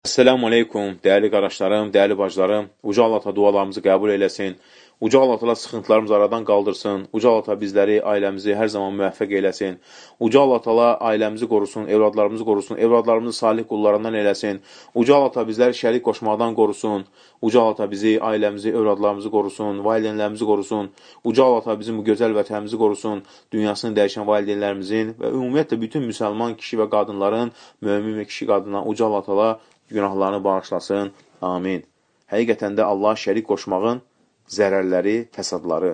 Esselamu aleykum, dəyərli qardaşlarım, dəyərli bacılarım. Uca Allah dualarımızı qəbul eləsin. Uca Allah sıxıntılarımızı aradan qaldırsın. Uca Allah bizləri, ailəmizi hər zaman müvəffəq eləsin. Uca Allah ailəmizi qorusun, evladlarımızı qorusun, evladlarımızı salih qullarından eləsin. Uca Allah bizləri şərik qoşmaqdan qorusun. Uca Allah bizi, ailəmizi, evladlarımızı qorusun, valideynlərimizi qorusun. Uca Allah bizim bu gözəl vətənimizi qorusun. Dünyasını dəyişən valideynlərimizin və ümumiyyətlə bütün müsəlman kişi və qadınların, mömin və kişi qadınların Uca Allah günahlarını bağışlasın. Amin. Həqiqətən də Allah şərik qoşmağın zərərləri, fəsadları.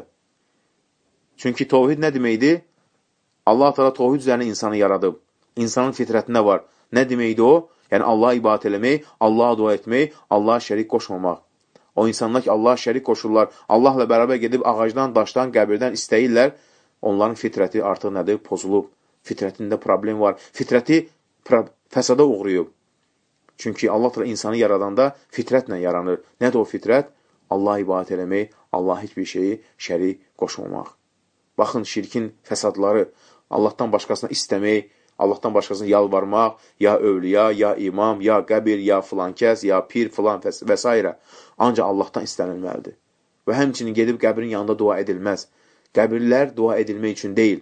Çünki tovhid nə deməkdir? Allah Teala tovhid üzərinə insanı yaradıb. İnsanın fitrətində var. Nə deməkdir o? Yəni Allah'a ibadət eləmək, Allah'a dua etmək, Allah'a şərik qoşmamaq. O insanlar ki, Allah'a şərik qoşurlar, Allahla bərabər gedib ağacdan, daşdan, qəbirdən istəyirlər, onların fitrəti artıq nədir? Pozulub. Fitrətində problem var. Fitrəti fəsada uğrayıb. Çünki Allah Teala insanı yaradanda fitrətlə yaranır. Nədir o fitrət? Allah'a ibadət eləmək, Allah heç bir şeyi şərik qoşmamaq. Baxın, şirkin fəsadları, Allahdan başqasına istəmək, Allahdan başqasına yalvarmaq, ya övliya, ya imam, ya qəbir, ya filan kəs, ya pir, filan və s. Ancaq Allahdan istənilməlidir. Və həmçinin gedib qəbrin yanında dua edilməz. Qəbirlər dua edilmək üçün deyil.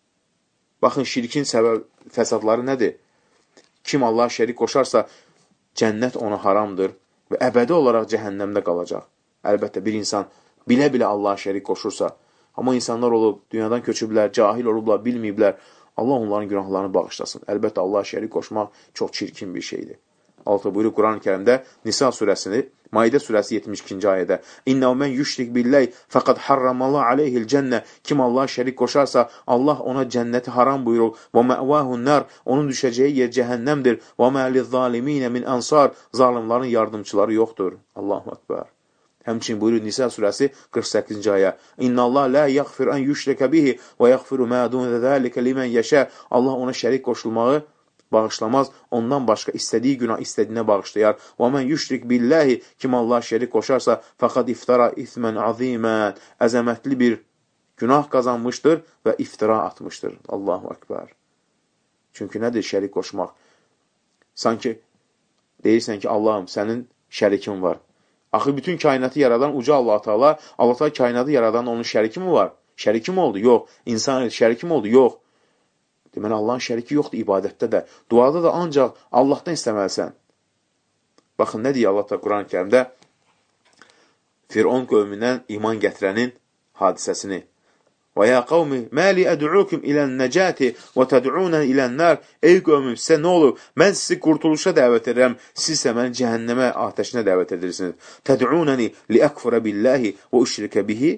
Baxın, şirkin fəsadları nədir? Kim Allah şərik qoşarsa, cənnət ona haramdır və əbədi olaraq cəhənnəmdə qalacaq. Əlbəttə, bir insan bilə-bilə Allaha şərik qoşursa, amma insanlar olub, dünyadan köçüblər, cahil olublar, bilməyiblər, Allah onların günahlarını bağışlasın. Əlbəttə, Allaha şərik qoşmaq çox çirkin bir şeydir. Allah buyurur Quran-ı Kərimdə Nisa surəsini, Maidə surəsi 72-ci ayədə İnnəv mən yüşrik billəy fəqad harramallah aleyhil cənnə Kim Allah şərik qoşarsa, Allah ona cənnəti haram buyurur. Və məvəhun nər Onun düşəcəyi yer cəhənnəmdir. Və məliz zaliminə min ansar Zalimların yardımçıları yoxdur. Allahu Ekber. Həmçinin buyurur Nisa surəsi 48-ci ayə İnnəllah la yəğfir ən yüşrikə bihi və yəğfiru mədun zəlikə limən yəşə Allah ona şərik qoşulmağı bağışlamaz, ondan başqa istədiyi günah istədiyinə bağışlayar. Və mən yüşrik billəhi, kim Allah şərik qoşarsa, fəqad iftara ithmən azimən, əzəmətli bir günah qazanmışdır və iftira atmışdır. Allahu Ekber. Çünki nədir şərik qoşmaq? Sanki deyirsən ki, Allahım, sənin şərikin var. Axı bütün kainatı yaradan uca Allah Teala, Allah Teala kainatı yaradan onun şəriki mi var? Şəriki mi oldu? Yox. İnsan şəriki mi oldu? Yox. Deməli, Allahın şəriki yoxdur ibadətdə də. Duada da ancaq Allahdan istəməlisən. Baxın, nə deyir Allah da Quran-ı Kərimdə? Firon qövmündən iman gətirənin hadisəsini. Və ya qavmi, məli əd'ukum ilən nəcəti və təd'unən ilən nər. Ey qövmüm, sizə nə olur? Mən sizi qurtuluşa dəvət edirəm. Siz isə məni cəhənnəmə, atəşinə dəvət edirsiniz. Təd'unəni liəkfurə billəhi və üşrikə bihi.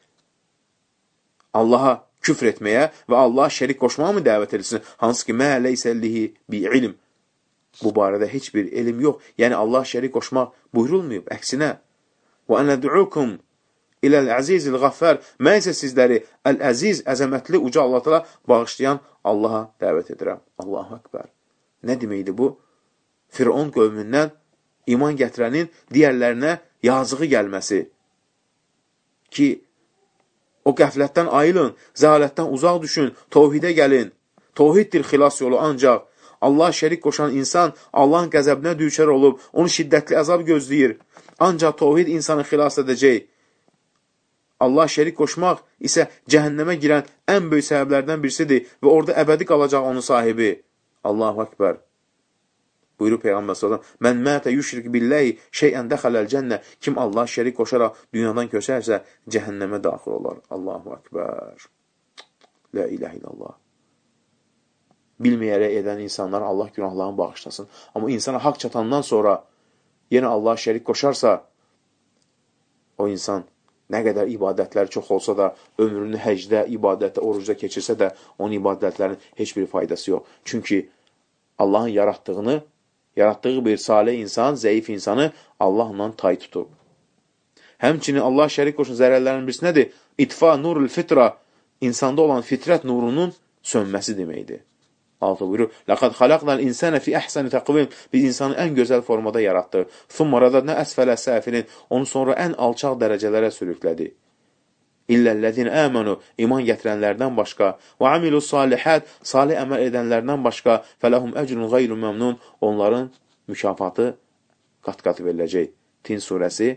Allaha küfr etməyə və Allah şərik qoşmağa mı dəvət edirsin? Hansı ki, mə leysəllihi bi ilm. Bu barədə heç bir elm yox. Yəni, Allah şərik qoşmaq buyurulmayıb. Əksinə. Və ənəd'ukum iləl-əzizil qaffar. Mən isə sizləri əl-əziz, əzəmətli, uca Allah bağışlayan Allaha dəvət edirəm. Allahu Ekber. Nə deməkdir bu? Firon qövmündən iman gətirənin digərlərinə yazığı gəlməsi. Ki, o qəflətdən ayılın, zəalətdən uzaq düşün, tovhidə gəlin. Tovhiddir xilas yolu ancaq. Allah şərik qoşan insan Allahın qəzəbinə düçar olub, onu şiddətli əzab gözləyir. Ancaq tovhid insanı xilas edəcək. Allah şərik qoşmaq isə cəhənnəmə girən ən böyük səbəblərdən birisidir və orada əbədi qalacaq onun sahibi. Allahu Ekber. Buyurur Peyğəmbər sallallahu əleyhi və səlləm: "Mən mətə yüşrik billahi şey'ən dəxələl cənnə." Kim Allah şərik qoşaraq dünyadan köçərsə, cəhənnəmə daxil olar. Allahu Ekber. La ilahe illallah. Bilməyərək edən insanlar Allah günahlarını bağışlasın. Amma insana haqq çatandan sonra yenə Allah şərik qoşarsa, o insan nə qədər ibadətləri çox olsa da, ömrünü həcdə, ibadətdə, orucda keçirsə də, onun ibadətlərinin heç bir faydası yox. Çünki Allahın yaratdığı bir salih insan, zəif insanı Allahla tay tutub. Həmçinin Allah şərik qoşun zərərlərinin birisi nədir? İtfa nurul fitra, insanda olan fitrət nurunun sönməsi deməkdir. Allah buyurur: "Laqad xalaqnal insana fi ahsani taqvim." Biz insanı ən gözəl formada yaratdıq. "Thumma radadna asfala safilin." Onu sonra ən alçaq dərəcələrə sürüklədi. İllellezine amanu, iman gətirənlərdən başqa, və amilus salihat, salih əməl edənlərdən başqa, fələhum əcrun qeyru məmnun, onların mükafatı qat-qat veriləcək. Tin surəsi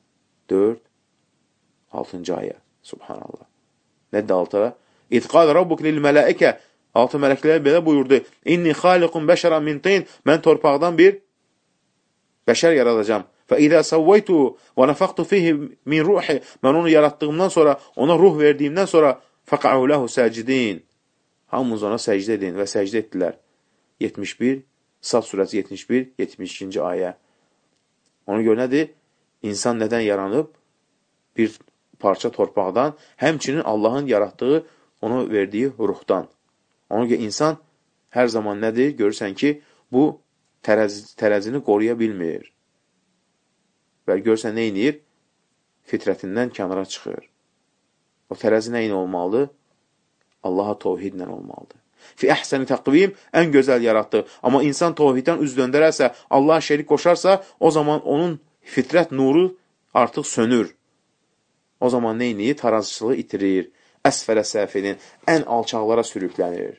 4-6-cı ayə. Subhanallah. Nədir alta? İz qal rabbuk lil mələikə. Altı mələklər belə buyurdu. İnni xaliqun bəşəran min tin. Mən torpaqdan bir bəşər yaradacam. Fə izə səvvəytu və nəfəqtu fihi min ruhi. Mən onu yaratdığımdan sonra, ona ruh verdiyimdən sonra fəqa'u ləhu səcidin. Hamımız ona səcdə edin və səcdə etdilər. 71, Sad surəsi 71-72-ci ayə. Ona görə nədir? İnsan nədən yaranıb? Bir parça torpaqdan, həmçinin Allahın yaratdığı, onu verdiyi ruhdan. Ona görə insan hər zaman nədir? Görürsən ki, bu tərəzini qoruya bilmir. Və görürsən, nə inir? Fitrətindən kənara çıxır. O tərəzi nə ilə olmalıdır? Allaha tovhidlə olmalıdır. Fi əhsəni təqvim, ən gözəl yaratdı. Amma insan tovhiddən üz döndərərsə, Allaha şərik qoşarsa, o zaman onun fitrət nuru artıq sönür. O zaman nə inir? Tarazçılığı itirir. Əsfələ səfilin, ən alçaqlara sürüklənir.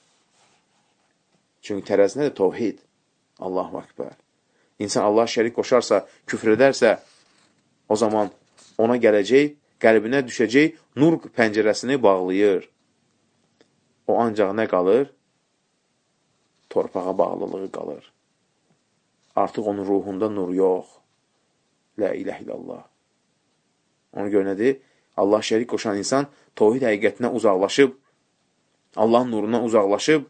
Çünki tərəzi nədir? Tovhid. Allahu Akbar. İnsan Allaha şərik qoşarsa, küfr edərsə, o zaman ona gələcək, qəlbinə düşəcək, nur pəncərəsini bağlayır. O ancaq nə qalır? Torpağa bağlılığı qalır. Artıq onun ruhunda nur yox. La ilahe illallah. Ona görə nədir? Allah şərik qoşan insan tovhid həqiqətinə uzaqlaşıb, Allahın nurundan uzaqlaşıb,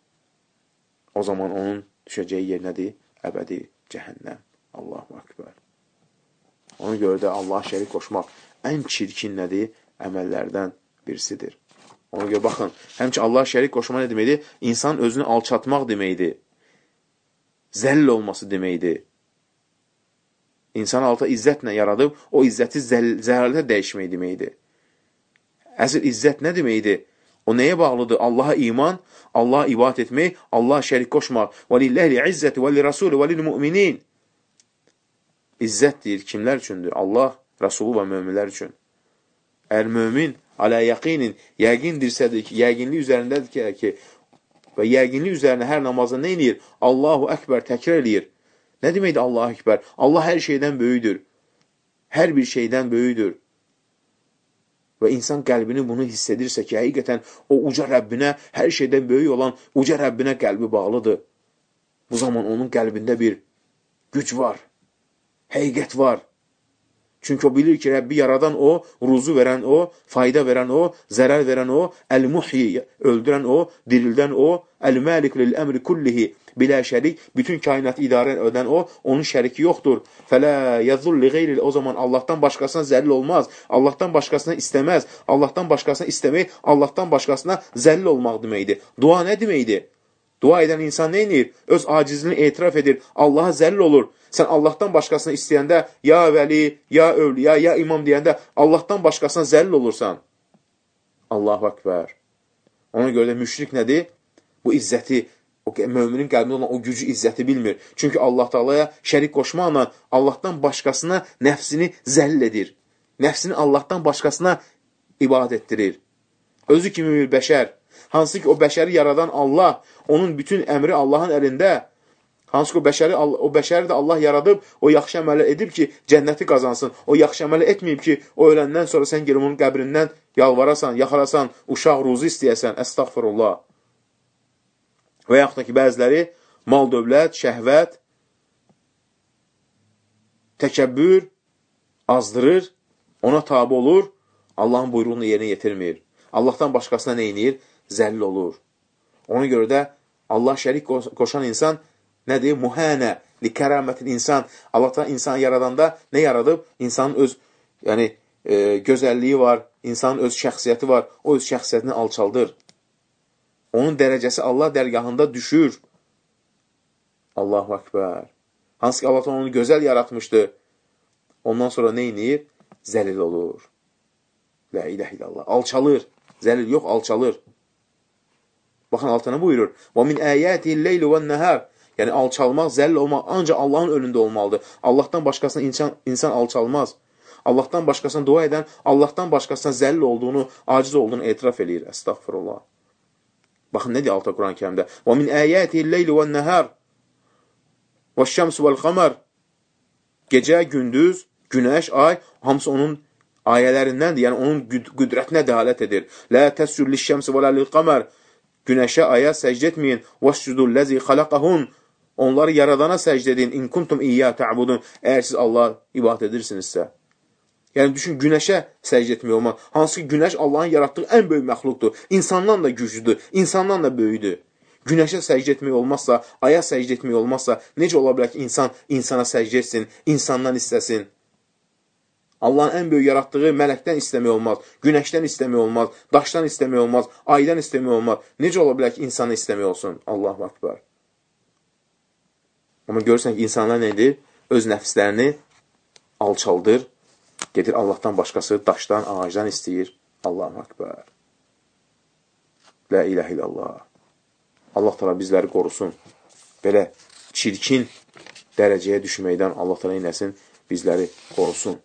o zaman onun düşəcəyi yer nədir? Əbədi cəhənnəm. Allahu Akbar. Ona görə də Allah şərik qoşmaq ən çirkin nədir? Əməllərdən birisidir. Ona görə baxın, həmçə Allah şərik qoşma nə deməkdir? İnsanın özünü alçatmaq deməkdir. Zəll olması deməkdir. İnsanı alta izzətlə yaradıb, o izzəti zərərlə dəyişmək deməkdir. Əsl izzət nə deməkdir? O nəyə bağlıdır? Allaha iman, Allaha ibadət etmək, Allaha şərik qoşmaq. وَلِلَّهِ الْعِزَّةِ وَلِلْرَسُولِ وَلِلْمُؤْمِنِينَ İzzət deyir, kimlər üçündür? Allah, Rasulü və möminlər üçün. Əgər mömin, alə yəqinin, yəqinlik üzərindədir ki, və yəqinlik üzərində hər namazda nə edir? Allahu Əkbər təkrar edir. Nə deməkdir Allahu Əkbər? Allah hər şeydən böyüdür. Hər bir şeydən böyüdür. Və insan qəlbini bunu hiss edirsə ki, həqiqətən o uca Rəbbinə, hər şeydən böyük olan uca Rəbbinə qəlbi bağlıdır. Bu zaman onun qəlbində bir güc var, həqiqət var. Çünki o bilir ki, Rəbbi yaradan o, ruzu verən o, fayda verən o, zərər verən o, əl-muhyi, öldürən o, dirildən o, əl-məlik lil-əmri kullihi, bilə şərik, bütün kainatı idarə edən o, onun şəriki yoxdur. Fələ yəzulli qeyril, o zaman Allahdan başqasına zəlil olmaz, Allahdan başqasına istəməz, Allahdan başqasına istəmək, Allahdan başqasına zəlil olmaq deməkdir. Dua nə deməkdir? Dua edən insan nə edir? Öz acizliyini etiraf edir, Allaha zəlil olur. Sən Allahdan başqasına istəyəndə, ya vəli, ya övliya, ya imam deyəndə, Allahdan başqasına zəlil olursan. Allahu Akbar. Ona görə də müşrik nədir? Bu izzəti, müminin qəlbində olan o gücü, izzəti bilmir. Çünki Allah Taalaya şərik qoşmaqla Allahdan başqasına nəfsini zəll edir. Nəfsini Allahdan başqasına ibadət etdirir. Özü kimi bir bəşər. Hansı ki, o bəşəri yaradan Allah, onun bütün əmri Allahın əlində. Hansı ki, o bəşəri də Allah yaradıb, o yaxşı əmələ edib ki, cənnəti qazansın. O yaxşı əmələ etməyib ki, o öləndən sonra sən gelib onun qəbrindən yalvarasan, yaxarasan, uşaq ruzu istəyəsən. Əstəğfirullah. Və yaxud da ki, bəziləri mal, dövlət, şəhvət, təkəbbür, azdırır, ona tabi olur, Allahın buyruğunu yerinə yetirmir. Allahdan başqasına nə edir? Zəlil olur. Ona görə də Allah şərik qoşan insan nədir? Muhənə, likəramətin insan. Allah insan yaradanda nə yaradıb? İnsanın öz gözəlliyi var, insanın öz şəxsiyyəti var. O öz şəxsiyyətini alçaldır. Onun dərəcəsi Allah dərgahında düşür. Allahu Akbar. Hansı ki, Allah onu gözəl yaratmışdı. Ondan sonra nə edir? Zəlil olur. La ilahe illallah. Alçalır. Zəlil yox, alçalır. Baxın, altına buyurur. وَمِنْ آيَاتِهِ اللَّيْلُ وَالنَّهَارِ Yəni, alçalmaq, zəlil olmaq ancaq Allahın önündə olmalıdır. Allahdan başqasına insan alçalmaz. Allahdan başqasına dua edən, Allahdan başqasına zəlil olduğunu, aciz olduğunu etiraf edir. Əstəğfirullah. Baxın, nə deyir alta Quran-Kərimdə? وَمِنْ آيَاتِهِ اللَّيْلُ وَالنَّهَارِ وَالشَّمْسُ وَالْقَمَرِ Gecə, gündüz, günəş, ay, hamısı onun ayələrindəndir. Yəni, onun qüdrətinə dəlalət edir. Lə təscud liş-şəmsi və lə lil-qamər. Günəşə, aya səcdə etməyin. Vəscudul-ləzi xalaqahun. Onları yaradana səcdə edin. İn kuntum iyyə tə'budun. Əgər siz Allah ibadət edirsinizsə. Yəni, düşün, günəşə səcdə etmək olmaz. Hansı ki, günəş Allahın yaratdığı ən böyük məxluqdur. İnsandan da güclüdür, insandan da böyüdür. Günəşə səcdə etmək olmazsa, aya səcdə etmək olmazsa, necə ola bilər ki, insan insana səcdə etsin, insandan istəsin? Allahın ən böyük yaratdığı mələkdən istəmək olmaz, günəşdən istəmək olmaz, daşdan istəmək olmaz, aydan istəmək olmaz. Necə ola bilər ki, insanı istəmək olsun? Allahu Akbar. Amma görürsən ki, insanlar nə edir? Öz nəfslərini alçaldır, gedir Allahdan başqası daşdan, ağacdan istəyir. Allahu Akbar. La ilahe illallah. Allah təala bizləri qorusun. Belə çirkin dərəcəyə düşməkdən Allah təala eləsin, bizləri qorusun.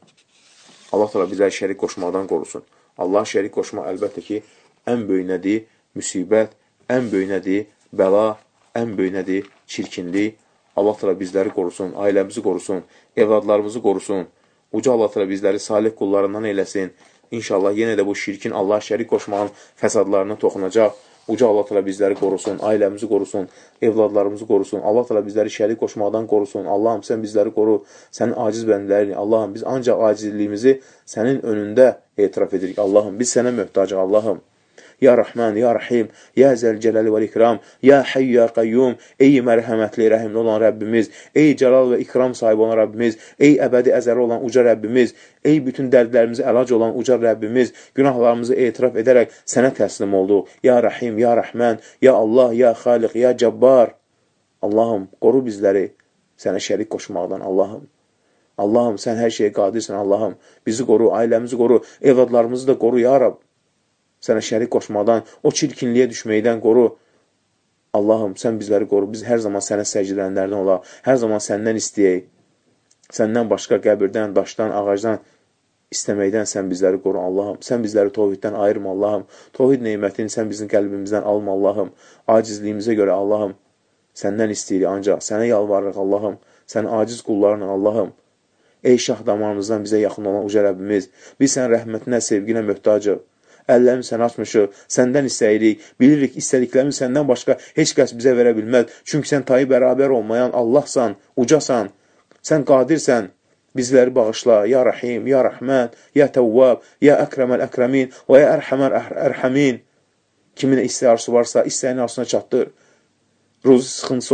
Allah təala bizləri şərik qoşmaqdan qorusun. Allah şərik qoşmaq əlbəttə ki, ən böyük nədir? Müsibət, ən böyük nədir? Bəla, ən böyük nədir? Çirkinlik. Allah təala bizləri qorusun, ailəmizi qorusun, evladlarımızı qorusun. Uca Allah təala bizləri salih qullarından eləsin. İnşallah yenə də bu şirkin Allah şərik qoşmağın fəsadlarına toxunacaq. Uca Allah təala bizləri qorusun, ailəmizi qorusun, evladlarımızı qorusun. Allah təala bizləri şərik qoşmaqdan qorusun. Allahım, sən bizləri qoru, sənin aciz bəndələrini. Allahım, biz ancaq acizliyimizi sənin önündə etiraf edirik. Allahım, biz sənə möhtacıq. Allahım. Ya Rahman, Ya Rahim, Ya Zəlcələli və İkram, Ya Hayy, Ya Qayyum, ey mərhəmətli, rəhimli olan Rəbbimiz, ey cəlal və ikram sahibi olan Rəbbimiz, ey əbədi əzəri olan uca Rəbbimiz, ey bütün dərdlərimizi əlac olan uca Rəbbimiz, günahlarımızı etiraf edərək sənə təslim olduq. Ya Rahim, Ya Rəhmən, Ya Allah, Ya Xaliq, Ya Cəbbar. Allahım, qoru bizləri sənə şərik qoşmaqdan, Allahım. Allahım, sən hər şeyə qadirsən, Allahım. Bizi qoru, ailəmizi qoru, evladlarımızı da qoru, Ya Rab. Sənə şərik qoşmadan, o çirkinliyə düşməkdən qoru. Allahım, sən bizləri qoru. Biz hər zaman sənə səcdələnlərdən olaq. Hər zaman səndən istəyək. Səndən başqa qəbirdən, daşdan, ağacdan istəməkdən sən bizləri qoru, Allahım. Sən bizləri tovhiddən ayırma, Allahım. Tovhid neymətini sən bizim qəlbimizdən alma, Allahım. Acizliyimizə görə, Allahım, səndən istəyirik ancaq. Sənə yalvarırıq, Allahım. Sən aciz qullarla, Allahım. Ey şah damarımızdan bizə yaxın olan uca Rəbbimiz, biz sən rəhmətinə, sevginə möhtacıq. Əllərimiz sən açmışıq, səndən istəyirik, bilirik, istədiklərimiz səndən başqa heç kəs bizə verə bilməz. Çünki sən tayı bərabər olmayan Allahsan, ucasan, sən qadirsən, bizləri bağışla, Ya Rahim, Ya Rəhmən, Ya Təvvab, Ya Əkrəməl Əkrəmin və Ya Ərhəməl Ərhəmin. Kimin istəyarısı varsa, istəyinin arsına çatdır. Ruzi sıxıntısı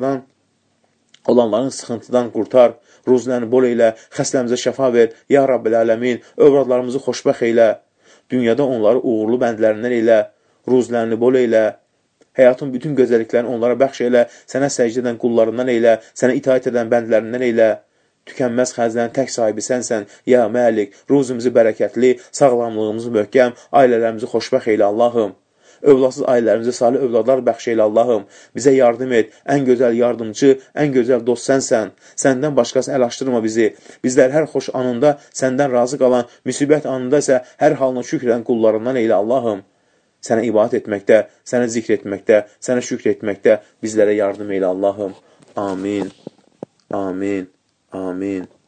olanların sıxıntıdan qurtar, ruzilərini bol eylə, xəstəmizə şəfa ver, Ya Rabbil Ələmin, övradlarımızı xoşbəxt eylə. Dünyada onları uğurlu bəndlərindən elə, ruzilərini bol elə, həyatın bütün gözəlliklərini onlara bəxş elə, sənə səcdə edən qullarından elə, sənə itaət edən bəndlərindən elə, tükənməz xəzlərin tək sahibi sənsən, Ya Məlik, ruzimizi bərəkətli, sağlamlığımızı möhkəm, ailələrimizi xoşbəxt elə, Allahım. Övladsız ailələrimizi salih övladlar bəxş elə, Allahım. Bizə yardım et, ən gözəl yardımcı, ən gözəl dost sənsən. Səndən başqası əl açdırma bizi. Bizlər hər xoş anında səndən razı qalan, müsibət anında isə hər halına şükr edən qullarından elə, Allahım. Sənə ibadət etməkdə, sənə zikr etməkdə, sənə şükr etməkdə bizlərə yardım elə, Allahım. Amin, amin, amin.